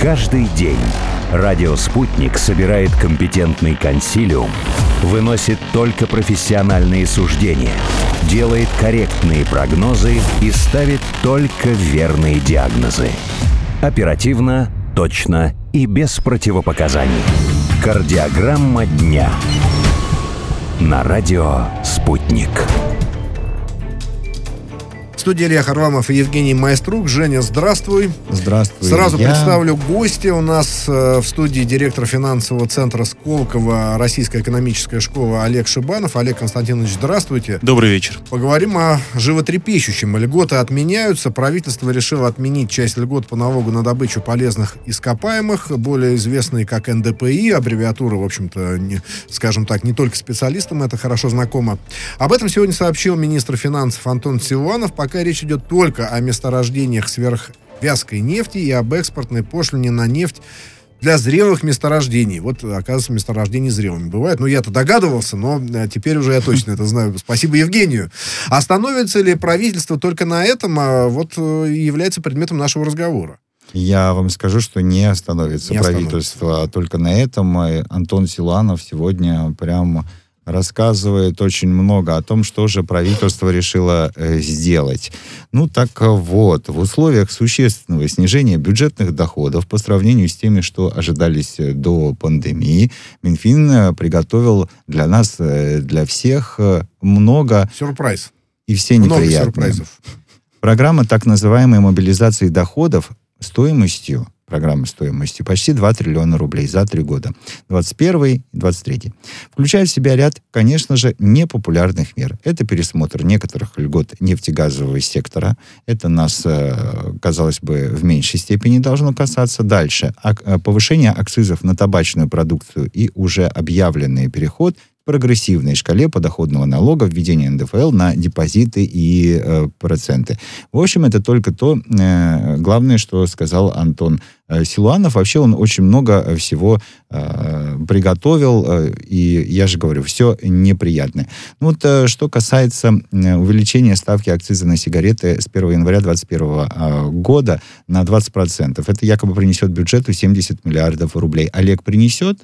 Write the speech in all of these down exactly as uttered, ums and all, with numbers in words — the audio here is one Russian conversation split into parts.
Каждый день радио «Спутник» собирает компетентный консилиум, выносит только профессиональные суждения, делает корректные прогнозы и ставит только верные диагнозы. Оперативно, точно и без противопоказаний. Кардиограмма дня. На радио «Спутник». В студии Илья Харламов и Евгений Майструк. Женя, здравствуй. Здравствуй. Сразу я... представлю гостя. У нас э, в студии директор финансового центра Сколково, Российская экономическая школа Олег Шибанов. Олег Константинович, здравствуйте. Добрый вечер. Поговорим о животрепещущем. Льготы отменяются. Правительство решило отменить часть льгот по налогу на добычу полезных ископаемых, более известные как эн дэ пэ и, аббревиатура, в общем-то, не, скажем так, не только специалистам это хорошо знакомо. Об этом сегодня сообщил министр финансов Антон Силуанов. Пока речь идет только о месторождениях сверхвязкой нефти и об экспортной пошлине на нефть для зрелых месторождений. Вот, оказывается, месторождения зрелыми бывают. Ну, я-то догадывался, но теперь уже я точно это знаю. Спасибо Евгению. Остановится ли правительство только на этом, а вот является предметом нашего разговора? Я вам скажу, что не остановится не правительство остановится. только на этом. Антон Силуанов сегодня прям рассказывает очень много о том, что же правительство решило э, сделать. Ну, так вот, в условиях существенного снижения бюджетных доходов по сравнению с теми, что ожидались до пандемии, Минфин приготовил для нас, э, для всех э, много... Сюрприз. И все много неприятные. Сюрпризов. Программа так называемой мобилизации доходов стоимостью программы стоимостью почти два триллиона рублей за три года. двадцать первый и двадцать третий. Включает в себя ряд, конечно же, непопулярных мер. Это пересмотр некоторых льгот нефтегазового сектора. Это нас, казалось бы, в меньшей степени должно касаться. Дальше. Повышение акцизов на табачную продукцию и уже объявленный переход к прогрессивной шкале подоходного налога, введение эн дэ эф эл на депозиты и э, проценты. В общем, это только то, э, главное, что сказал Антон э, Силуанов. Вообще он очень много всего э, приготовил, э, и я же говорю, все неприятное. Ну вот, э, что касается э, увеличения ставки акциза на сигареты с первого января две тысячи двадцать первого э, года на двадцать процентов, это якобы принесет бюджету семьдесят миллиардов рублей. Олег, принесет?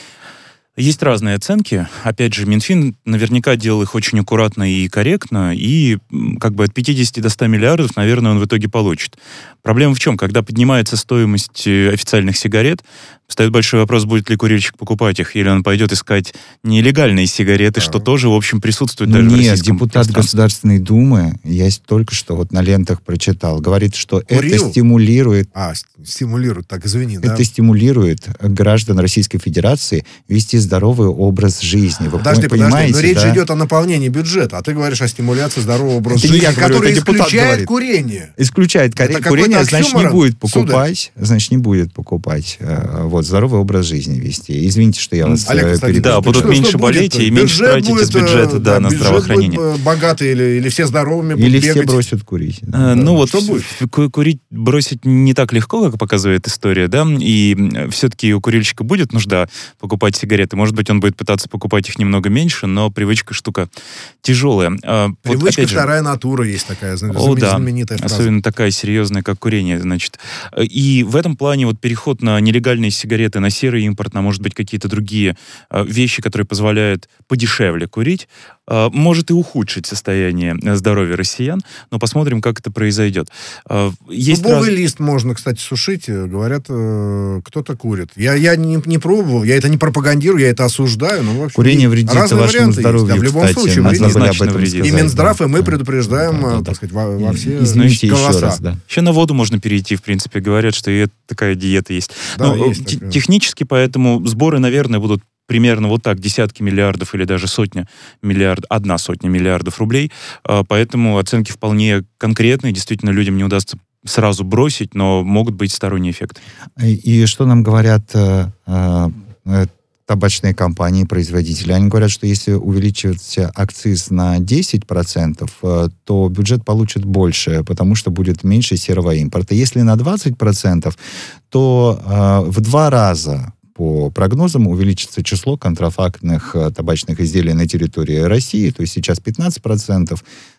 Есть разные оценки. Опять же, Минфин наверняка делал их очень аккуратно и корректно, и как бы от пятидесяти до ста миллиардов, наверное, он в итоге получит. Проблема в чем? Когда поднимается стоимость официальных сигарет, встает большой вопрос, будет ли курильщик покупать их, или он пойдет искать нелегальные сигареты, что тоже, в общем, присутствует ну, даже нет, в российском депутат Государственной Думы, я только что вот на лентах прочитал, говорит, что Курил? это стимулирует... А, стимулирует, так, извини, да? Это стимулирует граждан Российской Федерации вести здоровый образ жизни. Вы подожди, понимаете, подожди, но речь да? же идет о наполнении бюджета, а ты говоришь о стимуляции здорового образа это жизни, говорю, который исключает говорит. курение. Исключает коре- курение, значит, не будет покупать, сударь. значит, не будет покупать э, вот, здоровый образ жизни вести. Извините, что я вас Олег, перебил. Да, будут что, меньше что болеть будет? и меньше бюджет тратить будет, из бюджета да, да, на бюджет здравоохранение. Будет богатые или, или все здоровыми будут Или бегать. все бросят курить. Да. А, да. ну вот, что будет? Ку- курить бросить не так легко, как показывает история, да, и все-таки у курильщика будет нужда покупать сигареты. Может быть, он будет пытаться покупать их немного меньше, но привычка штука тяжелая. А, Привычка вот, же, вторая натура есть такая, знаете, о, да, знаменитая фраза. особенно такая серьезная, как курение, значит. И в этом плане вот переход на нелегальные сигареты, на серый импорт, на, может быть, какие-то другие а, вещи, которые позволяют подешевле курить, а, может и ухудшить состояние здоровья россиян, но посмотрим, как это произойдет. А, есть Дубовый раз... лист можно, кстати, сушить. Говорят, э, кто-то курит. Я, я не, не пробовал, я это не пропагандирую, я это осуждаю. Но, в общем, курение вредит вашему здоровью, есть, да, в любом кстати, случае, надо вредит. об этом вредит. И сказать, Минздрав, да. и мы предупреждаем, Да, да, да. так сказать, во, во все Извините еще голоса. раз, да. Еще на воду можно перейти, в принципе, говорят, что и такая диета есть. Да, Но есть т- такая. технически, поэтому сборы, наверное, будут примерно вот так, десятки миллиардов или даже сотня миллиардов, одна сотня миллиардов рублей. А, Поэтому оценки вполне конкретные. Действительно, людям не удастся сразу бросить, но могут быть сторонние эффекты. И, и что нам говорят э, э, табачные компании, производители? Они говорят, что если увеличивается акциз на десять процентов, э, то бюджет получит больше, потому что будет меньше серого импорта. Если на двадцать процентов, то э, в два раза по прогнозам увеличится число контрафактных э, табачных изделий на территории России. То есть сейчас пятнадцать процентов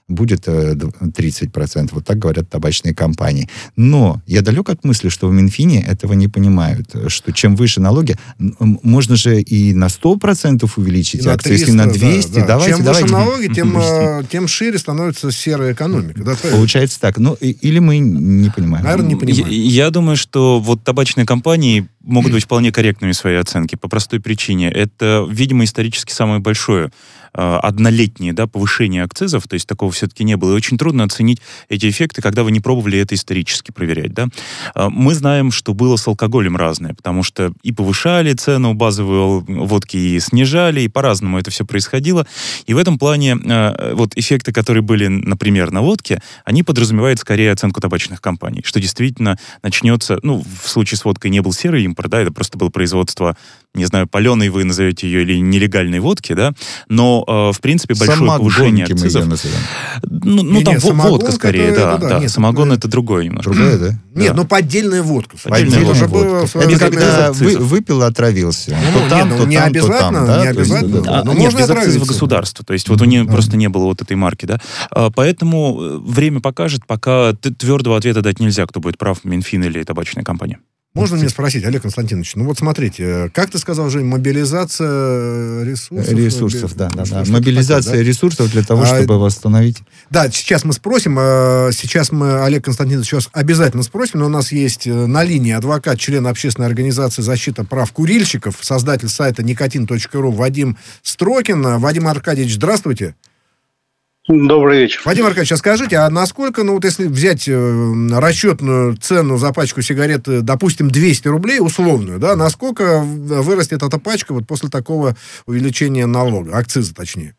будет тридцать процентов. Вот так говорят табачные компании. Но я далек от мысли, что в Минфине этого не понимают, что чем выше налоги, можно же и на сто процентов увеличить акции, если на двести, да, да. давайте, чем давайте. Чем выше налоги, тем, тем шире становится серая экономика. Да, получается так. Ну, или мы не понимаем. Наверное, не понимаем. Я, я думаю, что вот табачные компании могут быть вполне корректными в своей оценке по простой причине. Это, видимо, исторически самое большое однолетнее, да, повышение акцизов, то есть такого все-таки не было. И очень трудно оценить эти эффекты, когда вы не пробовали это исторически проверять. Да? Мы знаем, что было с алкоголем разное, потому что и повышали цену базовой водки, и снижали, и по-разному это все происходило. И в этом плане вот эффекты, которые были, например, на водке, они подразумевают скорее оценку табачных компаний, что действительно начнется, ну, в случае с водкой не был серый импорт, да, это просто было производство, не знаю, паленой вы назовете ее, или нелегальной водки, да, но в принципе, большое самогонки повышение акцизов. Ну, ну там не, водка скорее, это, да. Это, да. Нет, самогон это, это другое немножко. Другое, да? Нет, да. ну поддельная водка. Поддельная водка. водка. Это когда вы, выпил и отравился. Ну, то там, нет, то не там, обязательно, то там. Да? Не обязательно. Да, но нет, можно без отравиться. акцизов государства. То есть вот у нее mm-hmm. просто не было вот этой марки, да. Поэтому время покажет, пока твердого ответа дать нельзя, кто будет прав, Минфин или табачная компания. Можно мне спросить, Олег Константинович, ну вот смотрите, как ты сказал, Жень, мобилизация ресурсов? Ресурсов, да, да, да. Мобилизация такое, да? ресурсов для того, а, чтобы восстановить. Да, сейчас мы спросим, сейчас мы, Олег Константинович, сейчас обязательно спросим, но у нас есть на линии адвокат, член общественной организации «Защита прав курильщиков», создатель сайта никотин точка ру Вадим Строкин. Вадим Аркадьевич, здравствуйте. Добрый вечер. Вадим Аркадьевич, а скажите, а насколько, ну вот если взять э, расчетную цену за пачку сигарет, допустим, двести рублей, условную, да, насколько вырастет эта пачка вот после такого увеличения налога, акциза точнее?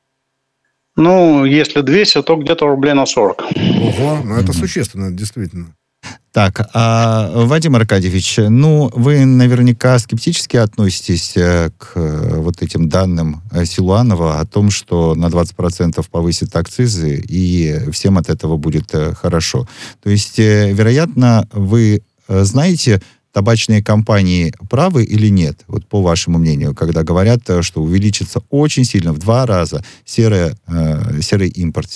Ну, если двести, то где-то рублей на сорок. Ого, ну это mm-hmm. существенно, действительно. Так, а, Вадим Аркадьевич, ну, вы наверняка скептически относитесь к вот этим данным Силуанова о том, что на двадцать процентов повысит акцизы, и всем от этого будет хорошо. То есть, вероятно, вы знаете, табачные компании правы или нет, вот по вашему мнению, когда говорят, что увеличится очень сильно, в два раза, серый, э, серый импорт?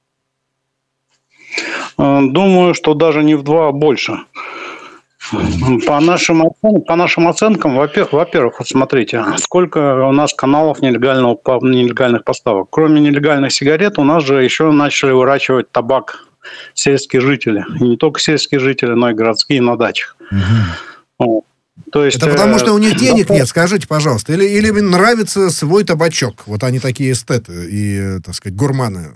Думаю, что даже не в два, а больше. По нашим, по нашим оценкам, во-первых, во-первых, вот смотрите, сколько у нас каналов нелегального, нелегальных поставок. Кроме нелегальных сигарет, у нас же еще начали выращивать табак сельские жители. И не только сельские жители, но и городские на дачах. Угу. То есть, это потому, что у них денег нет, скажите, пожалуйста. Или, или им нравится свой табачок. Вот они такие эстеты и, так сказать, гурманы.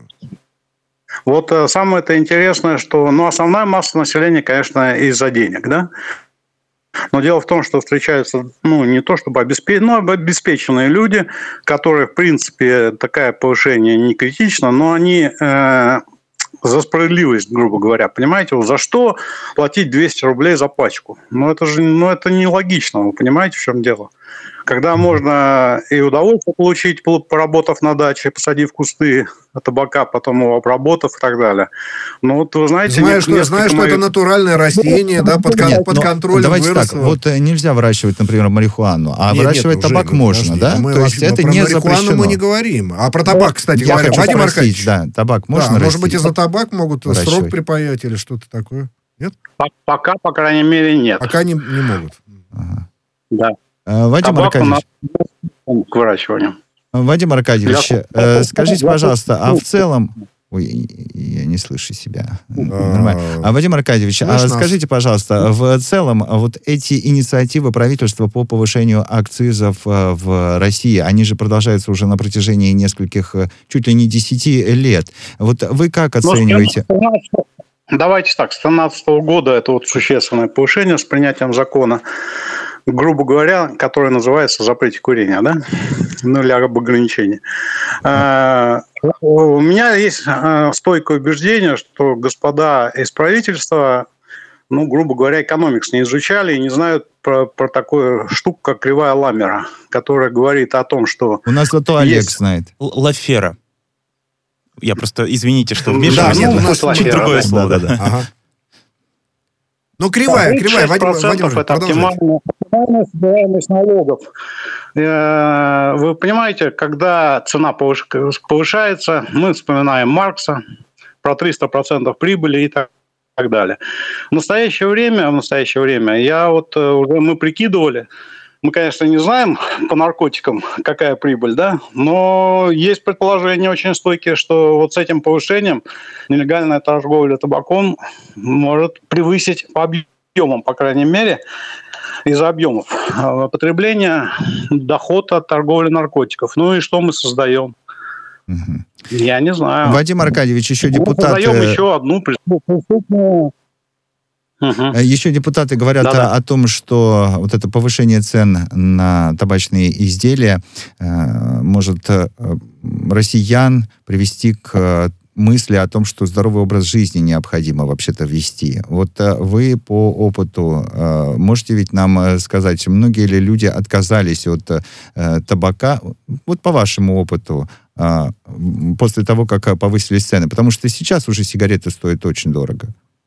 Вот самое-то интересное, что ну, основная масса населения, конечно, из-за денег, да? Но дело в том, что встречаются, ну, не то чтобы обеспеченные, но обеспеченные люди, которые, в принципе, такое повышение не критично, но они э, за справедливость, грубо говоря, понимаете, вот за что платить двести рублей за пачку? Ну, это же ну, это нелогично, вы понимаете, в чем дело? Когда можно и удовольствие получить, поработав на даче, посадив кусты табака, потом его обработав и так далее. Ну, вот вы знаете... Знаю, что, знаю, что моих... это натуральное растение, да, под, Нет, под контролем давайте выросло. Так, вот нельзя выращивать, например, марихуану, а нет, выращивать нет, табак уже, можно, да? Мы, То есть мы это про не марихуану запрещено. Мы не говорим. А про табак, кстати Я говоря, Вадим Аркадьевич. Да, табак можно да, растить? Может быть, и за табак могут срок припаять или что-то такое? Нет? Пока, по крайней мере, нет. Пока не, не могут. Ага. Да. Вадим табак Аркадьевич. К выращиванию. Вадим Аркадьевич, э, скажите, пожалуйста, а в целом... Ой, я не слышу себя. Нормально. А, Вадим Аркадьевич, а скажите, пожалуйста, в целом вот эти инициативы правительства по повышению акцизов в России, они же продолжаются уже на протяжении нескольких, чуть ли не десяти лет. Вот вы как оцениваете? Давайте так, с две тысячи тринадцатого года это вот существенное повышение с принятием закона, грубо говоря, который называется «Запрете курения», да? Ну, или об ограничении. А, у меня есть стойкое убеждение, что господа из правительства, ну, грубо говоря, экономикс не изучали и не знают про, про такую штуку, как кривая Ламмера, которая говорит о том, что... У нас зато Олег есть... знает. Лафера. Я просто, извините, что вмешиваюсь. Да, ну, у нас чуть другое да, слово. Да, да, да. Ага. Ну, кривая, кривая, Вадим, Вадим, это оптимальная, оптимальная собираемость налогов. Вы понимаете, когда цена повышается, мы вспоминаем Маркса про триста процентов прибыли и так далее. В настоящее время, в настоящее время я вот уже мы прикидывали, мы, конечно, не знаем по наркотикам, какая прибыль, да, но есть предположения очень стойкие, что вот с этим повышением нелегальная торговля табаком может превысить по объемам, по крайней мере, из-за объемов потребления доход от торговли наркотиков. Ну и что мы создаем? Угу. Я не знаю. Вадим Аркадьевич, еще депутат... Мы создаем еще одну преступную... Угу. Еще депутаты говорят о, о том, что вот это повышение цен на табачные изделия э, может э, россиян привести к мысли о том, что здоровый образ жизни необходимо вообще-то ввести. Вот э, вы по опыту э, можете ведь нам сказать, многие ли люди отказались от э, табака, вот по вашему опыту, э, после того, как повысились цены? Потому что сейчас уже сигареты стоят очень дорого.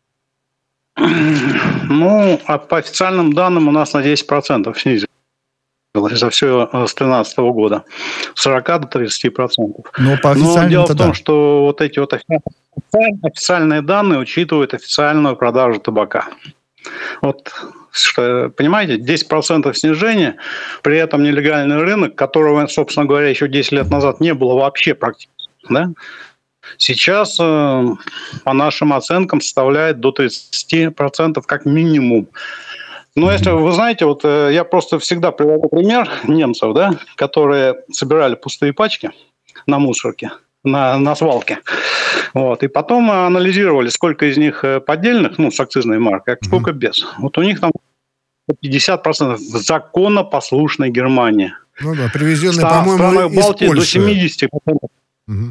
Ну, а по официальным данным у нас на десять процентов снизилось за все с две тысячи тринадцатого года. С сорока до тридцати процентов. Но, по Но дело в том, да. что вот эти вот официальные данные учитывают официальную продажу табака. Вот, что, понимаете, десять процентов снижения, при этом нелегальный рынок, которого, собственно говоря, еще десять лет назад не было вообще практически, да? Сейчас, по нашим оценкам, составляет до тридцати процентов как минимум. Но если вы знаете, вот я просто всегда привожу пример немцев, да, которые собирали пустые пачки на мусорке, на, на свалке. Вот, и потом анализировали, сколько из них поддельных, ну, с акцизной маркой, а сколько без. Вот у них там пятьдесят процентов законопослушной Германии. Ну да, привезенные, по-моему, страны из Балтии Польши. До семидесяти процентов. Угу.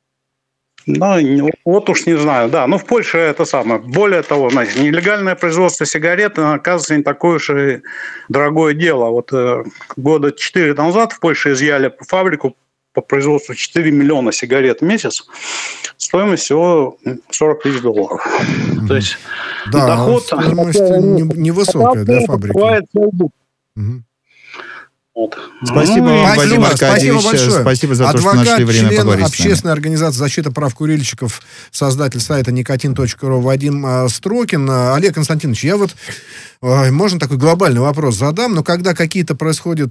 Ну, вот уж не знаю, да. Ну, в Польше это самое. Более того, знаете, нелегальное производство сигарет, оказывается, не такое уж и дорогое дело. Вот э, года четыре назад в Польше изъяли фабрику по производству четыре миллиона сигарет в месяц. Стоимость всего сорок тысяч долларов. Mm-hmm. То есть да, доход... стоимость невысокая для фабрики. Угу. Вот. Спасибо ну, вам, Вадим Аркадьевич. Спасибо большое. Спасибо за Адвокат, то, что нашли время член поговорить общественной организации защиты прав курильщиков, создатель сайта никотин точка ру Вадим Строкин. Олег Константинович, я вот, можно такой глобальный вопрос задам, но когда какие-то происходят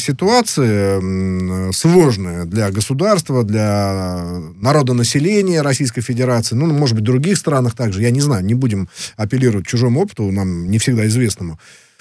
ситуации сложные для государства, для народонаселения Российской Федерации, ну, может быть, в других странах также, я не знаю, не будем апеллировать к чужому опыту, нам не всегда известному.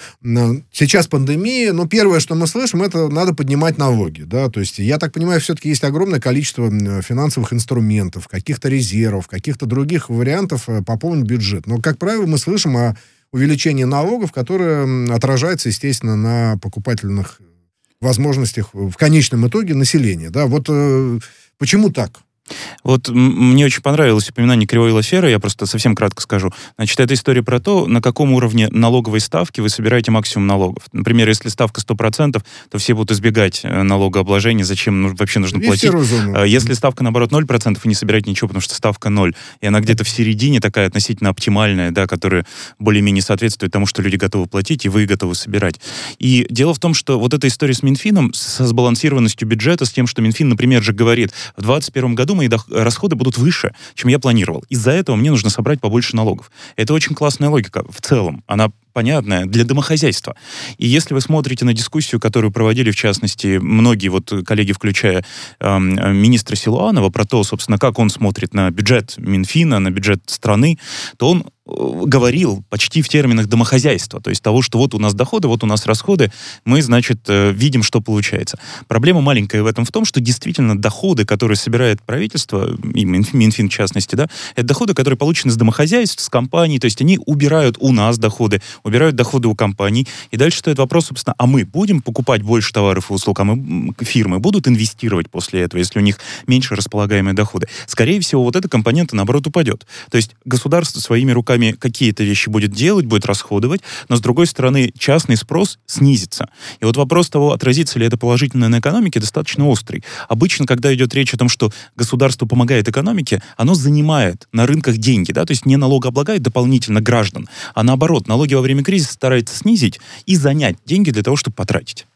Сейчас пандемия, но первое, что мы слышим, это надо поднимать налоги, да, то есть, я так понимаю, все-таки есть огромное количество финансовых инструментов, каких-то резервов, каких-то других вариантов пополнить бюджет, но, как правило, мы слышим о увеличении налогов, которое отражается, естественно, на покупательных возможностях в конечном итоге населения, да, вот э, почему так? Вот мне очень понравилось упоминание кривой Лафера, я просто совсем кратко скажу. Значит, это история про то, на каком уровне налоговой ставки вы собираете максимум налогов. Например, если ставка сто процентов, то все будут избегать налогообложения, зачем ну, вообще нужно и платить. Если ставка, наоборот, ноль процентов, и не собирать ничего, потому что ставка ноль, и она где-то в середине такая относительно оптимальная, да, которая более-менее соответствует тому, что люди готовы платить, и вы готовы собирать. И дело в том, что вот эта история с Минфином, со сбалансированностью бюджета, с тем, что Минфин, например, же говорит, в двадцать первом году мои расходы будут выше, чем я планировал. Из-за этого мне нужно собрать побольше налогов. Это очень классная логика в целом. Она понятная для домохозяйства. И если вы смотрите на дискуссию, которую проводили, в частности, многие вот коллеги, включая э, министра Силуанова, про то, собственно, как он смотрит на бюджет Минфина, на бюджет страны, то он говорил почти в терминах домохозяйства, то есть того, что вот у нас доходы, вот у нас расходы, мы, значит, видим, что получается. Проблема маленькая в этом в том, что действительно доходы, которые собирает правительство, и Минфин в частности, да, это доходы, которые получены с домохозяйств, с компаний, то есть они убирают у нас доходы, убирают доходы у компаний, и дальше стоит вопрос, собственно, а мы будем покупать больше товаров и услуг, а мы, фирмы будут инвестировать после этого, если у них меньше располагаемые доходы? Скорее всего, вот эта компонента, наоборот, упадет. То есть государство своими руками какие-то вещи будет делать, будет расходовать, но, с другой стороны, частный спрос снизится. И вот вопрос того, отразится ли это положительно на экономике, достаточно острый. Обычно, когда идет речь о том, что государство помогает экономике, оно занимает на рынках деньги, да, то есть не налогооблагает дополнительно граждан, а наоборот, налоги во время кризиса старается снизить и занять деньги для того, чтобы потратить.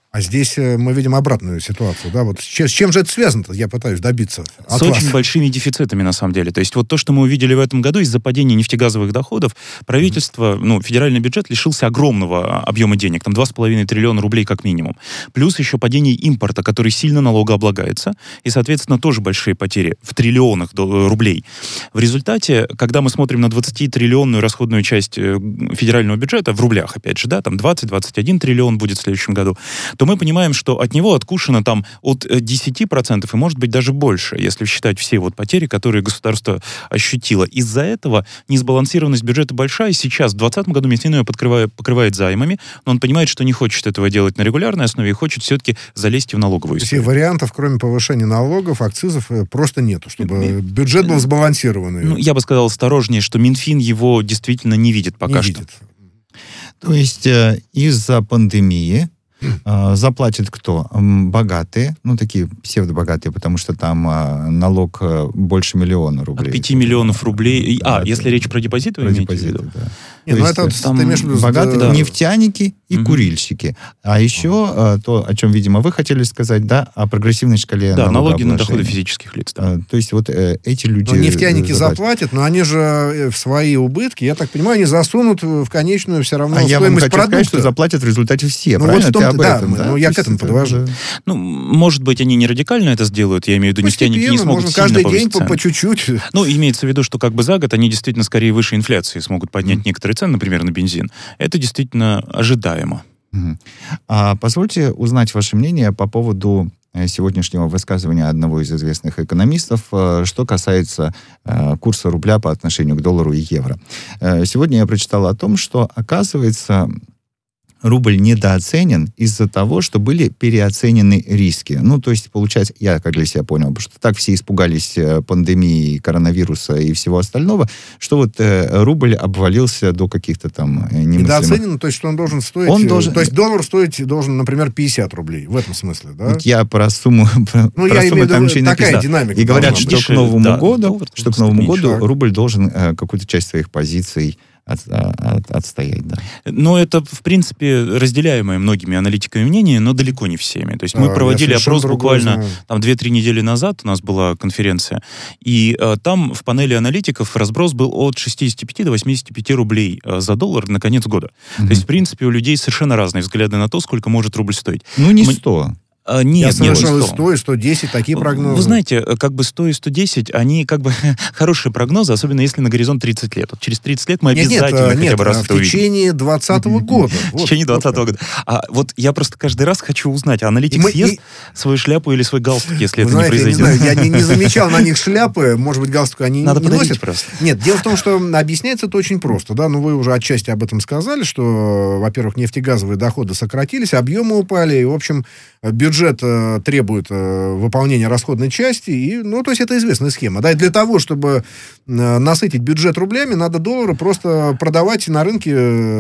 А здесь мы видим обратную ситуацию, да? Вот с чем, с чем же это связано-то? Я пытаюсь добиться от С вас. очень большими дефицитами, на самом деле. То есть вот то, что мы увидели в этом году, из-за падения нефтегазовых доходов, правительство, ну, федеральный бюджет лишился огромного объема денег, там два с половиной триллиона рублей как минимум. Плюс еще падение импорта, который сильно налогооблагается, и, соответственно, тоже большие потери в триллионах рублей. В результате, когда мы смотрим на двадцатитриллионную расходную часть федерального бюджета, в рублях, опять же, да, там двадцать-двадцать один триллион будет в следующем году, то мы понимаем, что от него откушено там от десяти процентов и, может быть, даже больше, если считать все вот потери, которые государство ощутило. Из-за этого несбалансированность бюджета большая. Сейчас, в двадцатом году, Минфин ее покрывает, покрывает займами, но он понимает, что не хочет этого делать на регулярной основе и хочет все-таки залезть в налоговую историю. То есть вариантов, кроме повышения налогов, акцизов, просто нету, чтобы бюджет был сбалансированный. Ну, я бы сказал осторожнее, что Минфин его действительно не видит пока не что. Видит. То есть э, из-за пандемии э, заплатят кто? Богатые, ну, такие псевдобогатые, потому что там э, налог э, больше миллиона рублей. От пяти миллионов рублей. А, да, если это, речь про депозиты, вы имеете в виду? Да. Не, ну это там ты имеешь в виду, богатые да. нефтяники и угу. курильщики. А еще э, то, о чем, видимо, вы хотели сказать, да, о прогрессивной шкале Да, налоги на доходы физических лиц. Да. Э, то есть вот э, эти люди... Но нефтяники заплатят. заплатят, но они же в свои убытки, я так понимаю, они засунут в конечную все равно а стоимость я вам хочу продукта. сказать, что заплатят в результате все, ну, правильно? Вот в том, Ты об да, этом, мы, да? Ну, я к этому подвожу. Да. Ну, может быть, они не радикально это сделают, я имею в виду, нефтяники не смогут можно сильно каждый повысить день по, цены. по чуть-чуть. Ну, имеется в виду, что как бы за год они действительно скорее выше инфляции смогут поднять mm. некоторые цены, например, на бензин. Это действительно ожидаемо. Mm. А, позвольте узнать ваше мнение по поводу сегодняшнего высказывания одного из известных экономистов, что касается э, курса рубля по отношению к доллару и евро. Э, сегодня я прочитал о том, что, оказывается, рубль недооценен из-за того, что были переоценены риски. Ну, то есть, получается, я как для себя понял, потому что так все испугались пандемии, коронавируса и всего остального, что вот э, рубль обвалился до каких-то там немыслимых... Недооценен, то есть, что он должен стоить... Он должен... То есть, доллар стоить должен, например, пятьдесят рублей, в этом смысле, да? Вот я про сумму... Ну, про я сумму имею в там виду, еще не такая написано. динамика. И говорят, что Дешевле, к Новому да, году, что к Новому меньше. году рубль должен э, какую-то часть своих позиций От, от, отстоять, да. Но это, в принципе, разделяемое многими аналитиками мнение, но далеко не всеми. То есть мы а, проводили опрос буквально знаю. там две-три недели назад, у нас была конференция, и а, там в панели аналитиков разброс был от шестидесяти пяти до восьмидесяти пяти рублей а, за доллар на конец года. Mm-hmm. То есть, в принципе, у людей совершенно разные взгляды на то, сколько может рубль стоить. Ну, не Мы... сто. А, нет, я нет, слышал и сто. сто, и сто десять, такие прогнозы. Вы знаете, как бы сто и сто десять, они как бы хорошие прогнозы, особенно если на горизонт тридцать лет. Вот через тридцать лет мы нет, обязательно нет, хотя нет, бы раз в это увидим. течение двадцатого года. В течение двадцатого года. А вот я просто каждый раз хочу узнать, аналитик мы, съест и... свою шляпу или свой галстук, если Вы это знаете, не произойдет? Я не знаю, я не, не замечал на них шляпы, может быть, галстук они Надо не подарить носят. просто. Нет, дело в том, что объясняется это очень просто. Да? Ну, вы уже отчасти об этом сказали, что, во-первых, нефтегазовые доходы сократились, объемы упали, и, в общем, бюджет э, требует э, выполнения расходной части, и, ну, то есть это известная схема. Да? И для того, чтобы э, насытить бюджет рублями, надо доллары просто продавать на рынке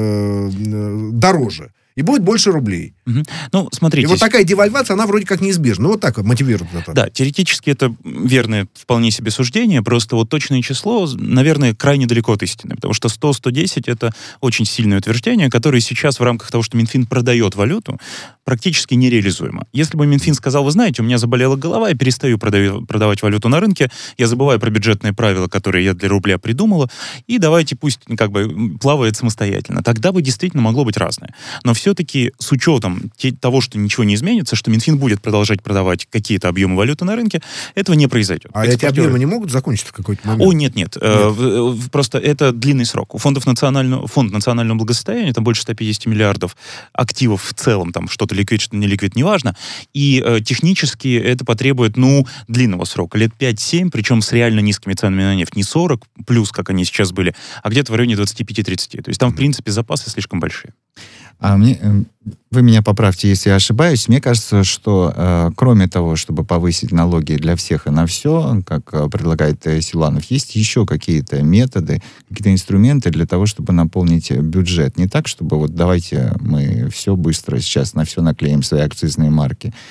э, э, дороже. И будет больше рублей. Угу. Ну, смотрите. И вот такая девальвация, она вроде как неизбежна. Ну, вот так вот мотивирует это. Да, теоретически это верное вполне себе суждение, просто вот точное число, наверное, крайне далеко от истины, потому что сто - сто десять это очень сильное утверждение, которое сейчас в рамках того, что Минфин продает валюту, практически нереализуемо. Если бы Минфин сказал, вы знаете, у меня заболела голова, я перестаю продаю, продавать валюту на рынке, я забываю про бюджетные правила, которые я для рубля придумала, и давайте пусть как бы плавает самостоятельно. Тогда бы действительно могло быть разное. Но все-таки с учетом те, того, что ничего не изменится, что Минфин будет продолжать продавать какие-то объемы валюты на рынке, этого не произойдет. А Экспортеры... эти объемы не могут закончиться в какой-то момент? О, нет, нет. нет. Э, просто это длинный срок. У фондов национального, фонд национального благосостояния, там больше ста пятидесяти миллиардов активов в целом, там что-то ликвид, что не ликвид, неважно. И э, технически это потребует, ну, длинного срока, лет пять-семь, причем с реально низкими ценами на нефть. Не сорок плюс, как они сейчас были, а где-то в районе двадцать пять - тридцать. То есть там, в принципе, запасы слишком большие. А мне, вы меня поправьте, если я ошибаюсь. Мне кажется, что э, кроме того, чтобы повысить налоги для всех и на все, как э, предлагает э, Силанов, есть еще какие-то методы, какие-то инструменты для того, чтобы наполнить бюджет. Не так, чтобы вот давайте мы все быстро сейчас на все наклеим свои акцизные марки.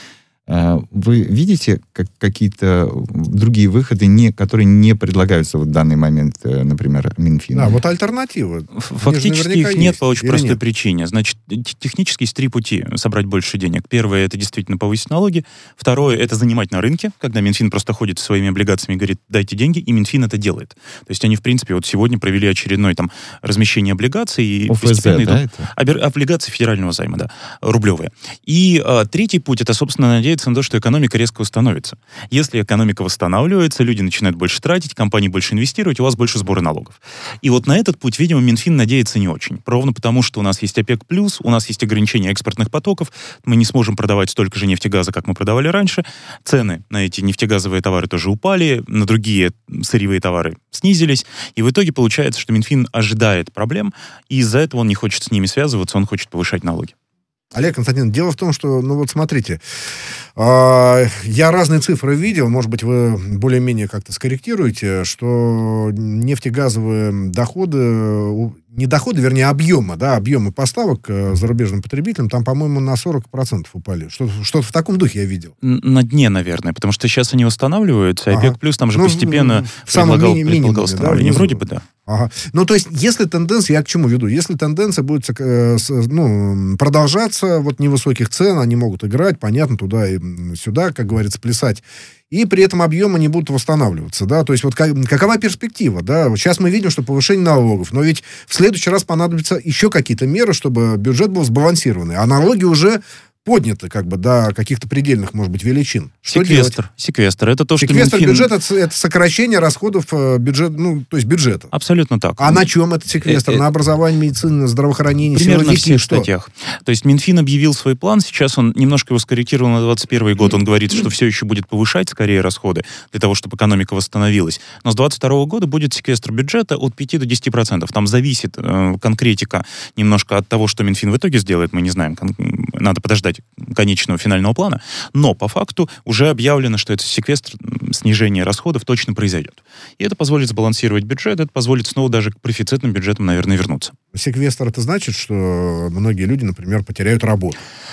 Вы видите как, какие-то другие выходы, не, которые не предлагаются в данный момент, например, Минфином? Да, вот альтернативы. Фактически их нет есть, по очень простой нет? причине. Значит, технически есть три пути собрать больше денег. Первое — это действительно повысить налоги. Второе — это занимать на рынке, когда Минфин просто ходит со своими облигациями и говорит, дайте деньги, и Минфин это делает. То есть они, в принципе, вот сегодня провели очередное там размещение облигаций. И ОФЗ, постепенно да, идут это? облигации федерального займа, да, рублевые. И а, третий путь — это, собственно, надеяться на то, что экономика резко восстановится. Если экономика восстанавливается, люди начинают больше тратить, компании больше инвестировать, у вас больше сбора налогов. И вот на этот путь, видимо, Минфин надеется не очень. Ровно потому, что у нас есть ОПЕК+, у нас есть ограничение экспортных потоков, мы не сможем продавать столько же нефтегаза, как мы продавали раньше, цены на эти нефтегазовые товары тоже упали, на другие сырьевые товары снизились, и в итоге получается, что Минфин ожидает проблем, и из-за этого он не хочет с ними связываться, он хочет повышать налоги. Олег Константинович, дело в том, что, ну вот смотрите, э, я разные цифры видел, может быть, вы более-менее как-то скорректируете, что нефтегазовые доходы, не доходы, вернее, объемы, да, объемы поставок э, зарубежным потребителям, там, по-моему, на сорок процентов упали. Что-то, что-то в таком духе я видел. На дне, наверное, потому что сейчас они восстанавливаются, ага. ОПЕК+, там же ну, постепенно в самом предлагал, ми- предполагал восстановление. Да, вроде бы, да. Ага. Ну, то есть, если тенденция, я к чему веду? Если тенденция будет э, с, ну, продолжаться, вот невысоких цен, они могут играть, понятно, туда и сюда, как говорится, плясать, и при этом объемы не будут восстанавливаться, да, то есть вот как, какова перспектива, да, вот сейчас мы видим, что повышение налогов, но ведь в следующий раз понадобятся еще какие-то меры, чтобы бюджет был сбалансированный, а налоги уже подняты как бы до каких-то предельных, может быть, величин. Что секвестр. Делать? Секвестр. Это то, секвестр что Минфин... бюджета — это сокращение расходов бюджета, ну, то есть бюджета. Абсолютно так. А на чем этот секвестр? Это... На образование, медицину, здравоохранение, примерно силовики, в всех что? статьях. То есть Минфин объявил свой план, сейчас он немножко его скорректировал на двадцать первый год. Он говорит, что все еще будет повышать скорее расходы для того, чтобы экономика восстановилась. Но с двадцать второго года будет секвестр бюджета от пяти до десяти процентов. Там зависит э, конкретика немножко от того, что Минфин в итоге сделает, мы не знаем. Кон- надо подождать конечного финального плана. Но по факту уже объявлено, что этот секвестр, снижение расходов точно произойдет. И это позволит сбалансировать бюджет, это позволит снова даже к профицитным бюджетам, наверное, вернуться. Секвестр — это значит, что многие люди, например, потеряют работу.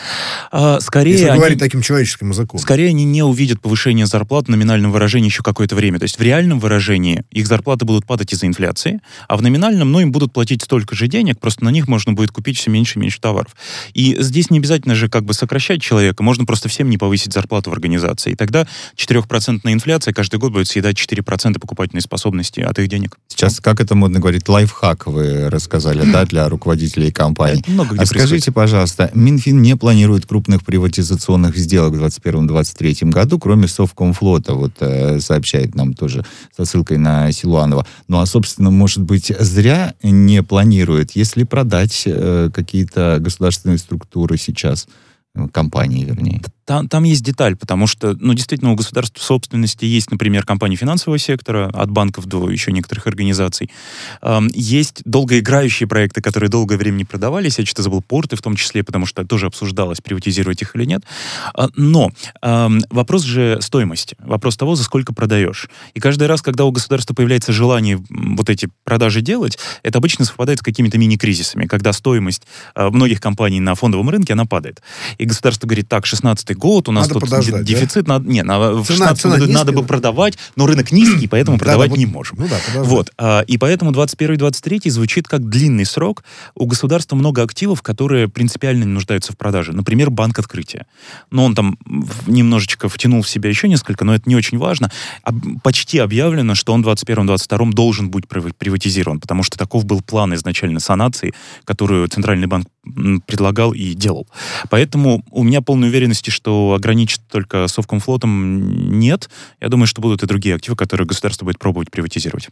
А, скорее, если они, говорить таким человеческим языком. Скорее они не увидят повышение зарплат в номинальном выражении еще какое-то время. То есть в реальном выражении их зарплаты будут падать из-за инфляции, а в номинальном, ну, им будут платить столько же денег, просто на них можно будет купить все меньше и меньше товаров. И здесь не обязательно же как бы сокращать человека, можно просто всем не повысить зарплату в организации. И тогда четырехпроцентная инфляция каждый год будет съедать четыре процента покупательной способности от их денег. Сейчас, как это модно говорить, лайфхак вы рассказали, да, для руководителей компаний. А скажите, пожалуйста, Минфин не планирует крупных приватизационных сделок в двадцать первом — двадцать третьем году, кроме Совкомфлота, вот э, сообщает нам тоже со ссылкой на Силуанова. Ну, а, собственно, может быть, зря не планирует, если продать э, какие-то государственные структуры сейчас, компании, вернее. Там, там есть деталь, потому что, ну, действительно, у государства в собственности есть, например, компании финансового сектора, от банков до еще некоторых организаций. Эм, есть долгоиграющие проекты, которые долгое время не продавались. Я что-то забыл, порты в том числе, потому что тоже обсуждалось, приватизировать их или нет. Э, но эм, вопрос же стоимости. Вопрос того, за сколько продаешь. И каждый раз, когда у государства появляется желание вот эти продажи делать, это обычно совпадает с какими-то мини-кризисами, когда стоимость э, многих компаний на фондовом рынке, она падает. И государство говорит, так, шестнадцатый год, у нас надо тут дефицит, да? надо, не, на, в цена, шестнадцатом году надо бы продавать, но рынок низкий, поэтому продавать да, не вот, можем. Ну да, вот, а, и поэтому двадцать первый — двадцать третий звучит как длинный срок. У государства много активов, которые принципиально не нуждаются в продаже. Например, банк открытия. Но он там немножечко втянул в себя еще несколько, но это не очень важно. Об, почти объявлено, что он в двадцать первом — двадцать втором должен быть приватизирован, потому что таков был план изначально санации, которую Центральный банк предлагал и делал. Поэтому у меня полной уверенности, что ограничить только Совкомфлотом нет. Я думаю, что будут и другие активы, которые государство будет пробовать приватизировать.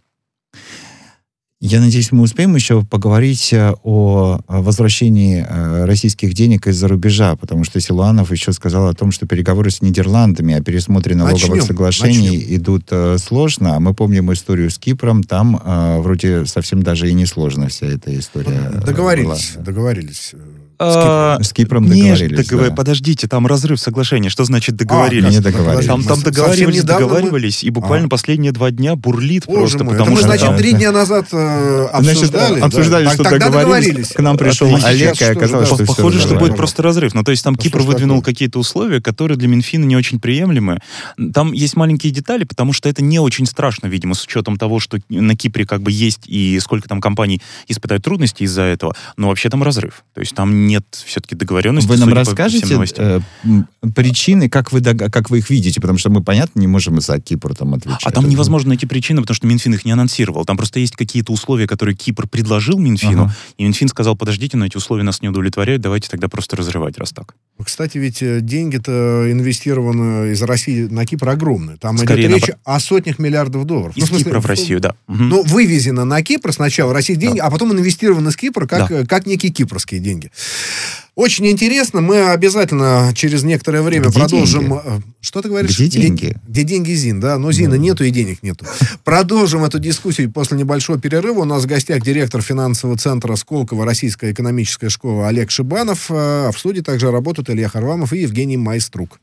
Я надеюсь, мы успеем еще поговорить о возвращении российских денег из-за рубежа, потому что Силуанов еще сказал о том, что переговоры с Нидерландами о пересмотре налоговых начнем, соглашений начнем. идут э, сложно. А мы помним историю с Кипром, там э, вроде совсем даже и не сложно вся эта история. Договорились, была. договорились. С Кипром, с Кипром договорились. Нет, договор... да. Подождите, там разрыв соглашения. Что значит договорились? А, не договорились. Там, там договаривались, договаривались, мы... и буквально а. последние два дня бурлит Боже просто, мой, потому это мы, что значит, там... три дня назад э, обсуждали. Значит, обсуждали, да. что Тогда договорились. договорились. К нам пришел А Олег, и сейчас оказалось, что что же, да, все Похоже, что разорвали. будет просто разрыв. Ну, то есть там Ну, Кипр что ж выдвинул такое? какие-то условия, которые для Минфина не очень приемлемы. Там есть маленькие детали, потому что это не очень страшно, видимо, с учетом того, что на Кипре как бы есть и сколько там компаний испытают трудности из-за этого. Но вообще там разрыв. То есть там нет все-таки договоренности. Вы нам судя по расскажете всем новостям. э, м, причины, как вы, дог- как вы их видите? Потому что мы, понятно, не можем за Кипр там отвечать. А там невозможно найти причины, потому что Минфин их не анонсировал. Там просто есть какие-то условия, которые Кипр предложил Минфину, Ага. и Минфин сказал, подождите, но эти условия нас не удовлетворяют, давайте тогда просто разрывать, раз так. Кстати, ведь э, деньги-то инвестированы из России на Кипр огромные. Там Скорее идет речь наоборот. о сотнях миллиардов долларов. Из Ну, в смысле, Кипра в Россию, да. Мгм. Ну, вывезено на Кипр сначала российские деньги, а потом инвестированы с Кипра как, Да. э, как некие кипрские деньги. Очень интересно. Мы обязательно через некоторое время Где продолжим... деньги? э, Что ты говоришь? Где деньги? Где деньги, Зин, да? Но Зина нету и денег нету. Продолжим эту дискуссию после небольшого перерыва. У нас в гостях директор финансового центра Сколково, Российская экономическая школа Олег Шибанов. А в студии также работают Илья Харламов и Евгений Майструк.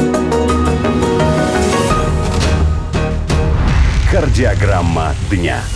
Кардиограмма дня.